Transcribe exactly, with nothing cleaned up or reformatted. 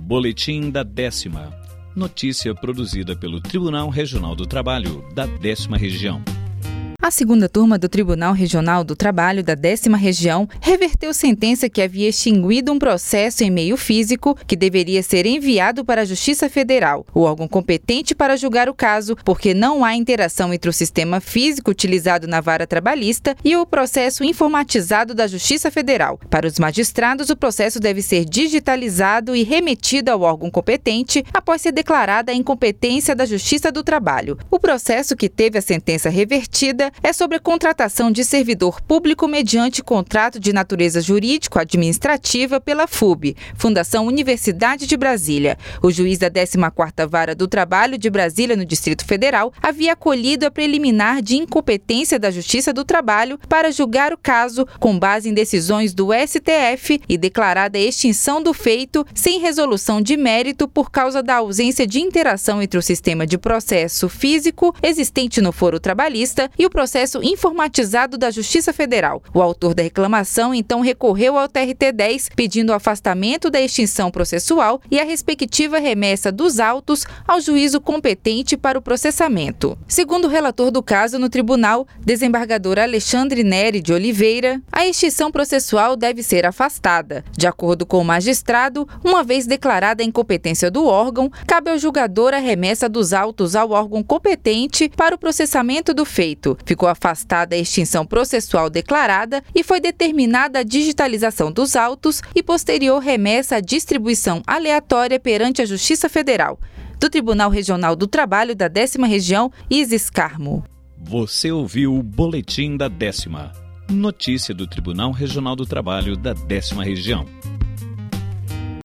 Boletim da Décima. Notícia produzida pelo Tribunal Regional do Trabalho da Décima Região. A segunda turma do Tribunal Regional do Trabalho da Décima Região reverteu sentença que havia extinguido um processo em meio físico que deveria ser enviado para a Justiça Federal, o órgão competente para julgar o caso, porque não há interação entre o sistema físico utilizado na vara trabalhista e o processo informatizado da Justiça Federal. Para os magistrados, o processo deve ser digitalizado e remetido ao órgão competente após ser declarada a incompetência da Justiça do Trabalho. O processo que teve a sentença revertida é sobre a contratação de servidor público mediante contrato de natureza jurídico-administrativa pela F U B, Fundação Universidade de Brasília. O juiz da décima quarta Vara do Trabalho de Brasília, no Distrito Federal, havia acolhido a preliminar de incompetência da Justiça do Trabalho para julgar o caso com base em decisões do S T F e declarada a extinção do feito sem resolução de mérito por causa da ausência de interação entre o sistema de processo físico existente no foro trabalhista e o processo informatizado da Justiça Federal. O autor da reclamação então recorreu ao T R T dez pedindo o afastamento da extinção processual e a respectiva remessa dos autos ao juízo competente para o processamento. Segundo o relator do caso no tribunal, desembargador Alexandre Nery de Oliveira, a extinção processual deve ser afastada. De acordo com o magistrado, uma vez declarada a incompetência do órgão, cabe ao julgador a remessa dos autos ao órgão competente para o processamento do feito. Ficou afastada a extinção processual declarada e foi determinada a digitalização dos autos e posterior remessa à distribuição aleatória perante a Justiça Federal. Do Tribunal Regional do Trabalho da Décima Região, Isis Carmo. Você ouviu o Boletim da Décima. Notícia do Tribunal Regional do Trabalho da Décima Região.